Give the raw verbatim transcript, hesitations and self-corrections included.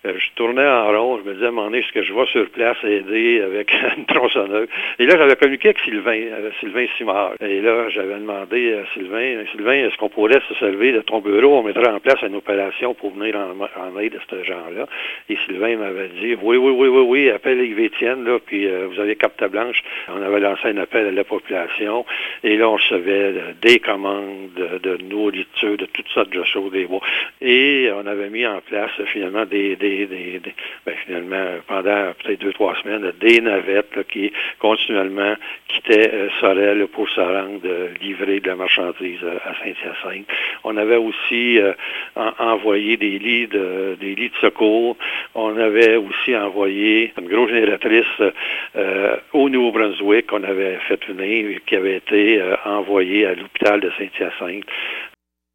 Euh, je tournais en rond, je me disais à un moment donné, est-ce que je vais sur place aider avec une tronçonneuse? Et là, j'avais communiqué avec Sylvain, euh, Sylvain Simard. Et là, j'avais demandé à Sylvain, Sylvain, est-ce qu'on pourrait se lever de ton bureau, on mettrait en place une opération pour venir en, en aide à ce genre-là? Et Sylvain m'avait dit, oui, oui, oui, oui, oui, appelle Yves Étienne, là, puis euh, vous avez carte blanche. On avait lancé un appel à la population, et là, on recevait euh, des commandes de, de nourriture, de toutes sortes de choses, des bois. Et on avait mis en place, finalement, des, des, des, des ben, finalement, pendant peut-être deux, trois semaines, des navettes là, qui continuellement quittaient euh, Sorel pour se rendre euh, livrer de la marchandise euh, à Saint-Hyacinthe. On avait aussi euh, en, envoyé des lits de des lits de secours. On avait aussi envoyé une grosse génératrice euh, au Nouveau-Brunswick qu'on avait fait venir, qui avait été euh, envoyée à l'hôpital de Saint-Hyacinthe.